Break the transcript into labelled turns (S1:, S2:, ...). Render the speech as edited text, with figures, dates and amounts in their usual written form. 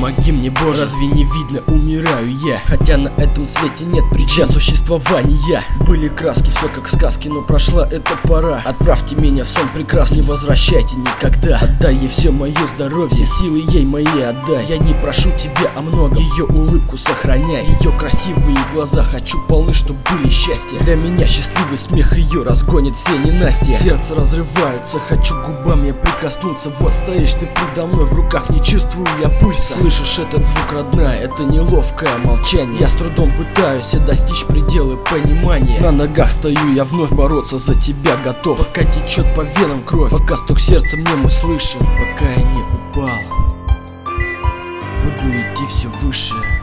S1: помоги мне, Боже. Разве не видно, умираю я, хотя на этом свете нет причин существования. Были краски, все как в сказке, но прошла эта пора. Отправьте меня в сон прекрасный, не возвращайте никогда. Отдай ей все мое здоровье, все силы ей мои отдай. Я не прошу тебя о многом, ее улыбку сохраняй. Ее красивые глаза хочу полны, чтоб были счастья. Для меня счастливый смех ее разгонит все ненастья. Сердце разрывается, хочу губами прикоснуться. Вот стоишь ты предо мной, в руках не чувствую я пульса. Слышишь этот звук, родная, это неловкое молчание. Я с трудом пытаюсь достичь пределы понимания. На ногах стою, я вновь бороться за тебя готов. Пока течет по венам кровь, пока стук сердца мне мой слышен, пока я не упал, буду идти все выше.